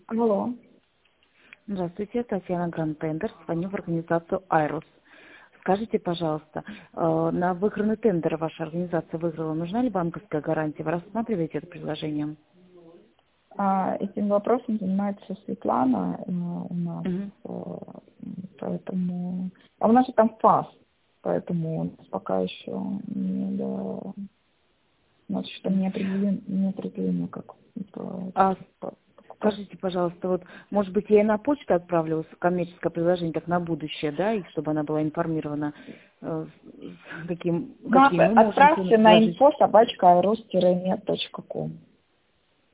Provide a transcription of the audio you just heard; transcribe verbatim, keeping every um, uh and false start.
Алло. Здравствуйте, Татьяна Гранд-Тендер. Звоню в организацию «Айрус». Скажите, пожалуйста, э, на выигранный тендер ваша организация выиграла. Нужна ли банковская гарантия? Вы рассматриваете это предложение? А, этим вопросом занимается Светлана э, у нас, Мгм. э, поэтому... А у нас же там ФАС, поэтому у нас пока еще не, до... у нас что не определено, не определено как по- А по- покупать. скажите, пожалуйста, вот, может быть, я и на почту отправлю коммерческое предложение, так на будущее, да, и чтобы она была информирована, э, каким, Ну, какие от- мы можем отправьте на предложить. info собачка айрус нет точка ком.